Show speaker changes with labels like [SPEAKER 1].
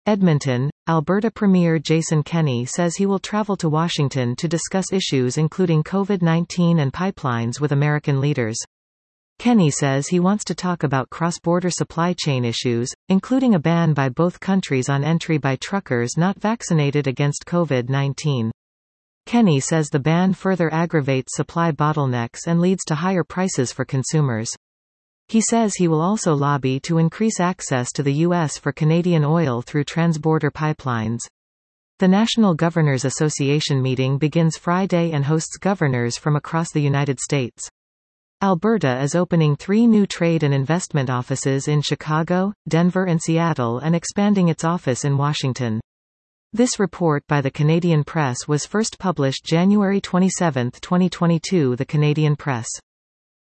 [SPEAKER 1] Edmonton, Alberta Premier Jason Kenney says he will travel to Washington to discuss issues including COVID-19 and pipelines with American leaders. Kenney says he wants to talk about cross-border supply chain issues, including a ban by both countries on entry by truckers not vaccinated against COVID-19. Kenney says the ban further aggravates supply bottlenecks and leads to higher prices for consumers. He says he will also lobby to increase access to the U.S. for Canadian oil through transborder pipelines. The National Governors Association meeting begins Friday and hosts governors from across the United States. Alberta is opening 3 new trade and investment offices in Chicago, Denver and Seattle and expanding its office in Washington. This report by the Canadian Press was first published January 27, 2022. The Canadian Press